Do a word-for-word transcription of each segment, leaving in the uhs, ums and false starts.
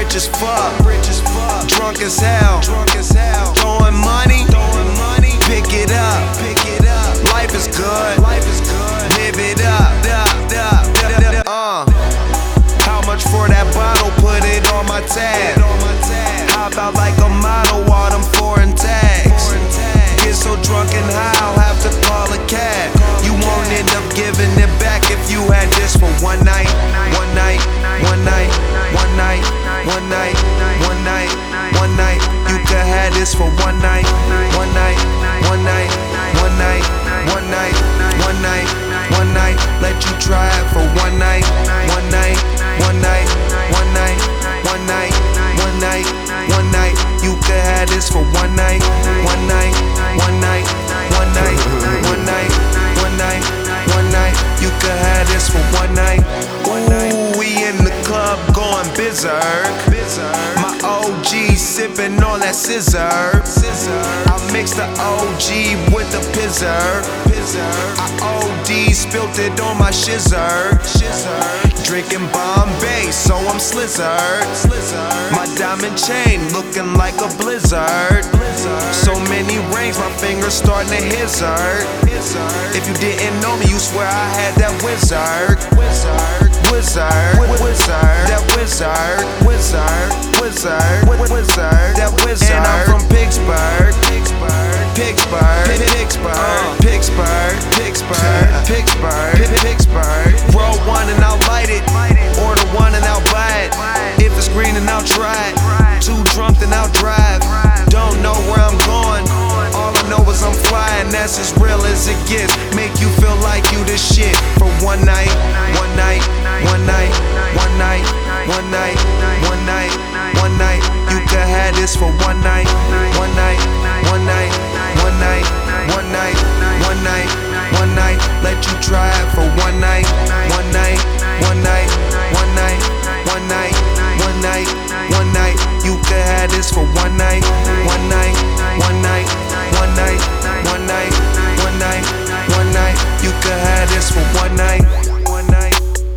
rich as fuck, drunk as hell, throwing money, pick it up. Life is good, live it up. Uh, how much for that bottle? Put it on my tab. Hop out like a model, all them foreign tags. Get so drunk and high, I'll have to call a cab. You won't end up giving it back if you had this for one night, one night, one night, one night, one night, one night, one night. You could have this for one night, one night, one night, one night, one night, one night, one night. Let you try it for one night, one night, one night, one night, one night, one night, one night. You could have this for one night, one night, one night, one night, one night, one night, one night. You could have this for one night. Ooh, we in the club going berserk. My O G sipping on that scissor. I mix the O G with the pizzer. I O D spilt it on my shizzer. Drinking Bombay, so I'm slizzard. My diamond chain looking like a blizzard. So many rings, my fingers starting to hizzard. If you didn't know me, you swear I had that wizard. Wizard, wizard, that wizard, wizard, wizard, wizard, that wizard. And I'm from Pittsburgh, Pittsburgh, Pittsburgh, Pittsburgh, Pittsburgh, Pittsburgh, Pittsburgh, Pittsburgh. Roll one and I'll light it, order one and I'll buy it. If it's green then I'll try it, too drunk then I'll drive. Don't know where I'm going, all I know is I'm flying. That's as real as it gets. Make you feel like you the shit for one night, one night, one night, one night, one night, one night, one night. You could have this for one night, one night, one night, one night, one night, one night, one night. Let you try it for one night, one night, one night, one night, one night, one night, one night. You could have this for one night, one night, one night, one night, one night, one night, one night. You could have this for one night, one night.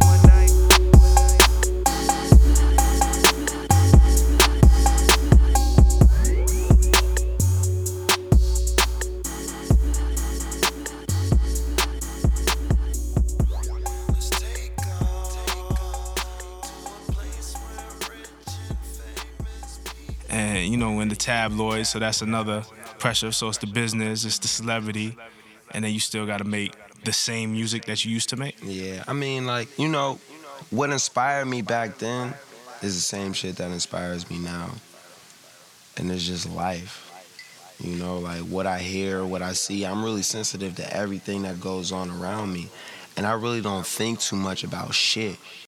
And you know, in the tabloids, so that's another pressure. So it's the business, it's the celebrity, and then you still gotta make the same music that you used to make. Yeah, I mean, like, you know, what inspired me back then is the same shit that inspires me now. And it's just life. You know, like what I hear, what I see, I'm really sensitive to everything that goes on around me. And I really don't think too much about shit.